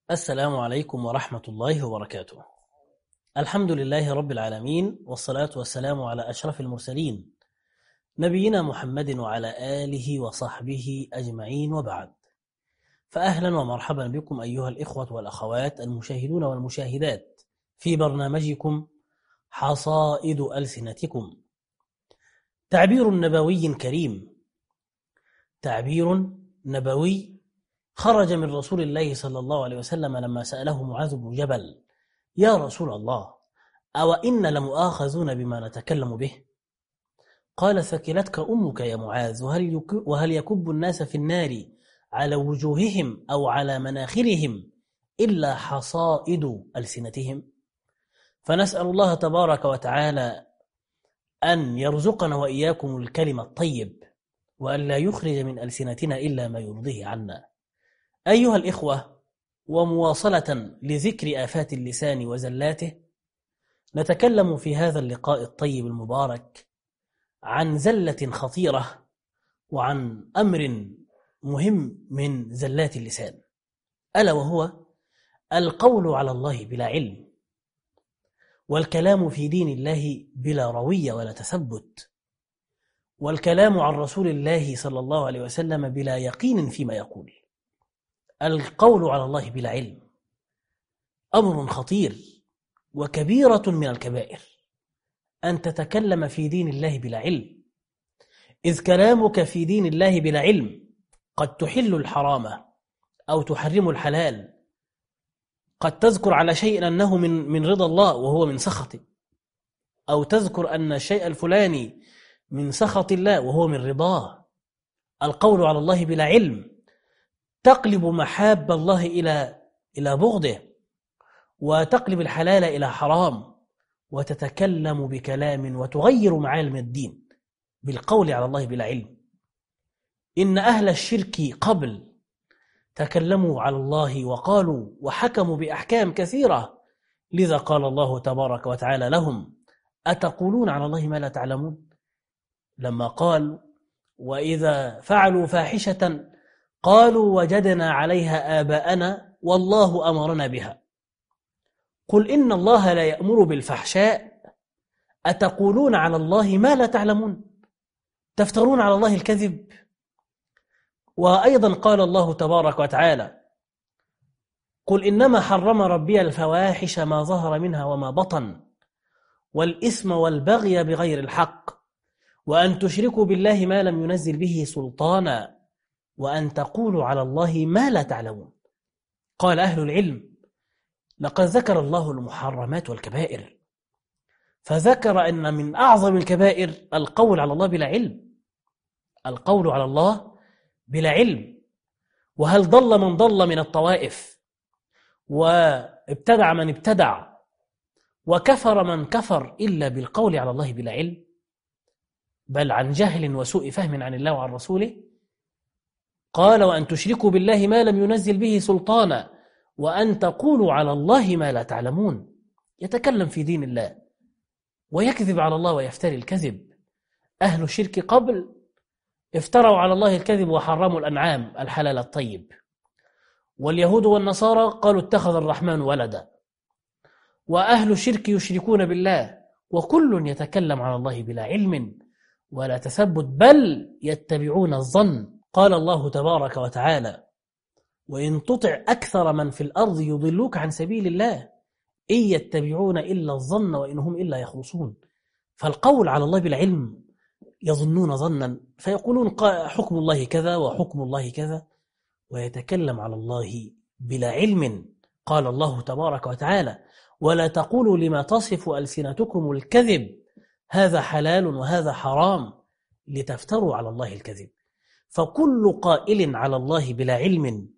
السلام عليكم ورحمة الله وبركاته. الحمد لله رب العالمين، والصلاة والسلام على أشرف المرسلين نبينا محمد وعلى آله وصحبه أجمعين، وبعد. فأهلا ومرحبا بكم أيها الإخوة والأخوات المشاهدون والمشاهدات في برنامجكم حصائد ألسنتكم. تعبير نبوي كريم، تعبير نبوي خرج من رسول الله صلى الله عليه وسلم لما سأله معاذ بن جبل: يا رسول الله، أو إن لمؤاخذون بما نتكلم به؟ قال: ثكلتك أمك يا معاذ، وهل يكب الناس في النار على وجوههم أو على مناخرهم إلا حصائد ألسنتهم؟ فنسأل الله تبارك وتعالى أن يرزقنا وإياكم الكلم الطيب، وأن لا يخرج من ألسنتنا إلا ما يرضيه عنا. أيها الإخوة، ومواصلة لذكر آفات اللسان وزلاته، نتكلم في هذا اللقاء الطيب المبارك عن زلة خطيرة وعن أمر مهم من زلات اللسان، ألا وهو القول على الله بلا علم، والكلام في دين الله بلا روية ولا تثبت، والكلام عن رسول الله صلى الله عليه وسلم بلا يقين فيما يقول. القول على الله بلا علم أمر خطير وكبيرة من الكبائر، أن تتكلم في دين الله بلا علم، إذ كلامك في دين الله بلا علم قد تحل الحرام أو تحرم الحلال، قد تذكر على شيء أنه من رضا الله وهو من سخطه، أو تذكر أن الشيء الفلاني من سخط الله وهو من رضاه. القول على الله بلا علم تقلب محاب الله إلى بغضه، وتقلب الحلال إلى حرام، وتتكلم بكلام وتغير معالم الدين بالقول على الله بلا علم. إن أهل الشرك قبل تكلموا على الله وقالوا وحكموا بأحكام كثيرة، لذا قال الله تبارك وتعالى لهم: أتقولون على الله ما لا تعلمون؟ لما قال: وإذا فعلوا فاحشة قالوا وجدنا عليها آباءنا والله أمرنا بها، قل إن الله لا يأمر بالفحشاء أتقولون على الله ما لا تعلمون، تفترون على الله الكذب. وأيضا قال الله تبارك وتعالى: قل إنما حرم ربي الفواحش ما ظهر منها وما بطن والإثم والبغي بغير الحق وأن تشركوا بالله ما لم ينزل به سلطانا وأن تقولوا على الله ما لا تعلمون. قال أهل العلم: لقد ذكر الله المحرمات والكبائر، فذكر أن من أعظم الكبائر القول على الله بلا علم، القول على الله بلا علم. وهل ضل من ضل من الطوائف، وابتدع من ابتدع، وكفر من كفر إلا بالقول على الله بلا علم، بل عن جهل وسوء فهم عن الله وعن رسوله. قال: وأن تشركوا بالله ما لم ينزل به سلطانا وأن تقولوا على الله ما لا تعلمون. يتكلم في دين الله ويكذب على الله ويفتري الكذب. أهل الشرك قبل افتروا على الله الكذب وحرموا الأنعام الحلال الطيب، واليهود والنصارى قالوا اتخذ الرحمن ولدا. وأهل الشرك يشركون بالله، وكل يتكلم على الله بلا علم ولا تثبت، بل يتبعون الظن. قال الله تبارك وتعالى: وإن تطع أكثر من في الأرض يضلوك عن سبيل الله إن يتبعون إلا الظن وإنهم إلا يخرصون. فالقول على الله بالعلم يظنون ظنا فيقولون حكم الله كذا وحكم الله كذا، ويتكلم على الله بلا علم. قال الله تبارك وتعالى: ولا تقولوا لما تصف ألسنتكم الكذب هذا حلال وهذا حرام لتفتروا على الله الكذب. فكل قائل على الله بلا علم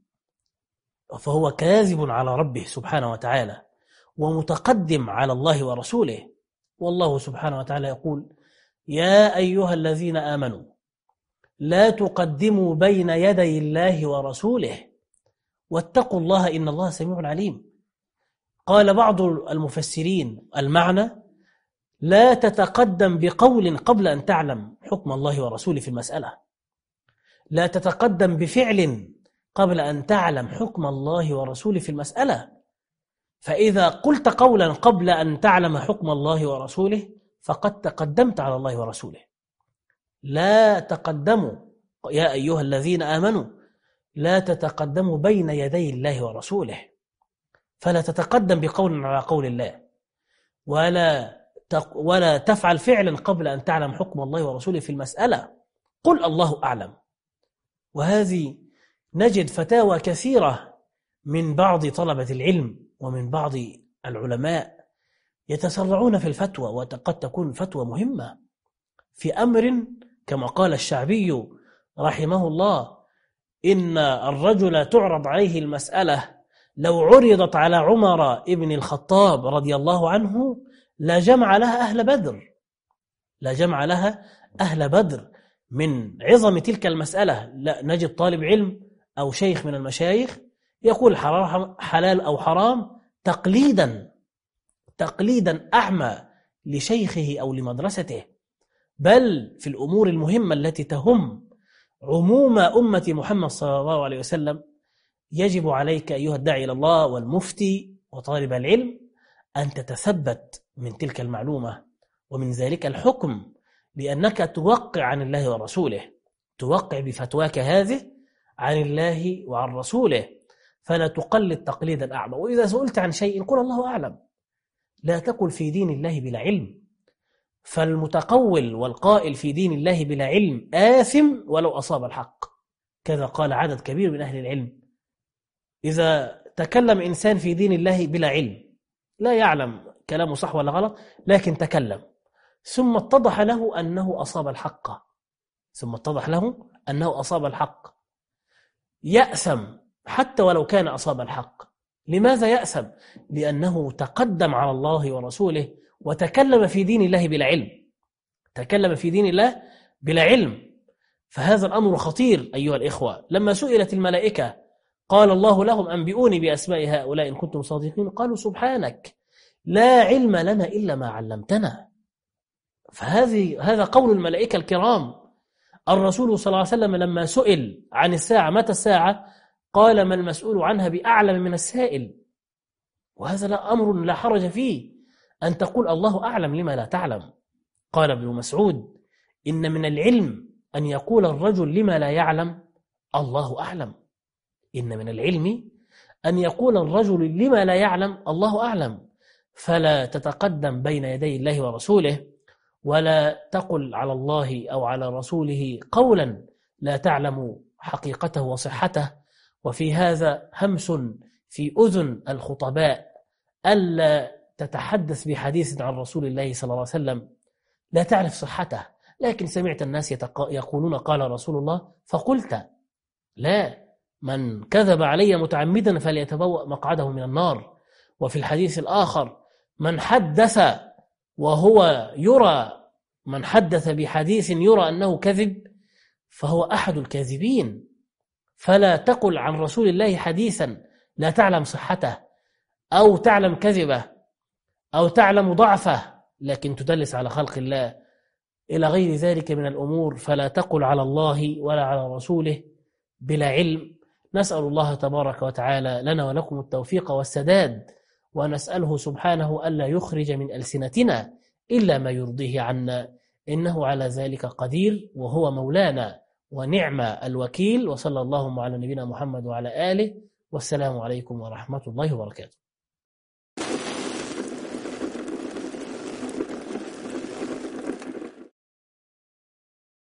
فهو كاذب على ربه سبحانه وتعالى ومتقدم على الله ورسوله. والله سبحانه وتعالى يقول: يا أيها الذين آمنوا لا تقدموا بين يدي الله ورسوله واتقوا الله إن الله سميع عليم. قال بعض المفسرين المعنى: لا تتقدم بقول قبل أن تعلم حكم الله ورسوله في المسألة، لا تتقدم بفعل قبل أن تعلم حكم الله ورسوله في المسألة. فإذا قلت قولا قبل أن تعلم حكم الله ورسوله فقد تقدمت على الله ورسوله. لا تقدموا يا أيها الذين آمنوا، لا تتقدموا بين يدي الله ورسوله، فلا تتقدم بقول على قول الله، ولا تفعل فعلا قبل أن تعلم حكم الله ورسوله في المسألة. قل الله أعلم. وهذه نجد فتاوى كثيرة من بعض طلبة العلم ومن بعض العلماء يتسرعون في الفتوى، وقد تكون فتوى مهمة في أمر كما قال الشعبي رحمه الله: إن الرجل تعرض عليه المسألة لو عرضت على عمر ابن الخطاب رضي الله عنه لجمع لها أهل بدر، لجمع لها أهل بدر. من عظم تلك المسألة لا نجد طالب علم أو شيخ من المشايخ يقول حلال أو حرام تقليدا أعمى لشيخه أو لمدرسته، بل في الأمور المهمة التي تهم عموم أمة محمد صلى الله عليه وسلم يجب عليك أيها الداعي إلى الله والمفتي وطالب العلم أن تتثبت من تلك المعلومة ومن ذلك الحكم، لأنك توقع عن الله ورسوله، توقع بفتواك هذه عن الله وعن رسوله، فلا تقلد تقليدا أعمى. وإذا سئلت عن شيء قل الله أعلم، لا تقل في دين الله بلا علم، فالمتقول والقائل في دين الله بلا علم آثم ولو أصاب الحق، كذا قال عدد كبير من أهل العلم. إذا تكلم إنسان في دين الله بلا علم لا يعلم كلامه صح ولا غلط، لكن تكلم ثم اتضح له أنه أصاب الحق، يأثم حتى ولو كان أصاب الحق. لماذا يأثم؟ لأنه تقدم على الله ورسوله وتكلم في دين الله بلا علم، فهذا الأمر خطير أيها الإخوة. لما سئلت الملائكة قال الله لهم: أنبئوني بأسماء هؤلاء إن كنتم صادقين، قالوا: سبحانك لا علم لنا إلا ما علمتنا. هذا قول الملائكة الكرام. الرسول صلى الله عليه وسلم لما سئل عن الساعة متى الساعة قال: ما المسؤول عنها بأعلم من السائل. وهذا لا أمر لا حرج فيه أن تقول الله أعلم لما لا تعلم. قال ابن مسعود: إن من العلم أن يقول الرجل لما لا يعلم الله أعلم. إن من العلم أن يقول الرجل لما لا يعلم الله أعلم. فلا تتقدم بين يدي الله ورسوله، ولا تقل على الله أو على رسوله قولا لا تعلم حقيقته وصحته. وفي هذا همس في أذن الخطباء ألا تتحدث بحديث عن رسول الله صلى الله عليه وسلم لا تعرف صحته، لكن سمعت الناس يقولون قال رسول الله فقلت. لا، من كذب علي متعمدا فليتبوأ مقعده من النار. وفي الحديث الآخر: من حدث بحديث يرى أنه كذب فهو أحد الكاذبين. فلا تقل عن رسول الله حديثا لا تعلم صحته أو تعلم كذبه أو تعلم ضعفه، لكن تدلس على خلق الله إلى غير ذلك من الأمور. فلا تقل على الله ولا على رسوله بلا علم. نسأل الله تبارك وتعالى لنا ولكم التوفيق والسداد، ونسأله سبحانه ألا يخرج من ألسنتنا إلا ما يرضيه عنا، إنه على ذلك قدير وهو مولانا ونعم الوكيل. وصلى الله على نبينا محمد وعلى آله، والسلام عليكم ورحمة الله وبركاته.